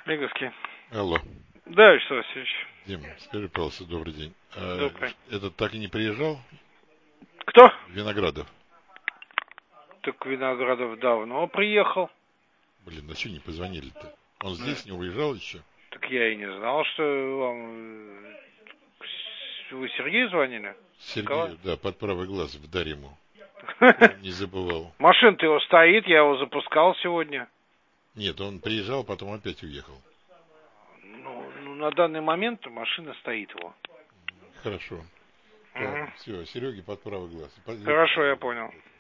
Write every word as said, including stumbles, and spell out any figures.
Лиговский. Алло. Да, Вячеслав Васильевич. Дим, скажи, пожалуйста, добрый день. А Добрый. этот так и не приезжал? Кто? Виноградов. Так Виноградов давно приехал. Блин, а что не позвонили-то? Он здесь не уезжал еще? Так я и не знал, что вам... Вы Сергею звонили? Сергею, да, под правый глаз вдарь ему. Не забывал. Машина-то его стоит, я его запускал сегодня. Нет, он приезжал, потом опять уехал. Ну, ну на данный момент машина стоит его. Хорошо. Угу. Все, Сереге под правый глаз. Хорошо, я понял.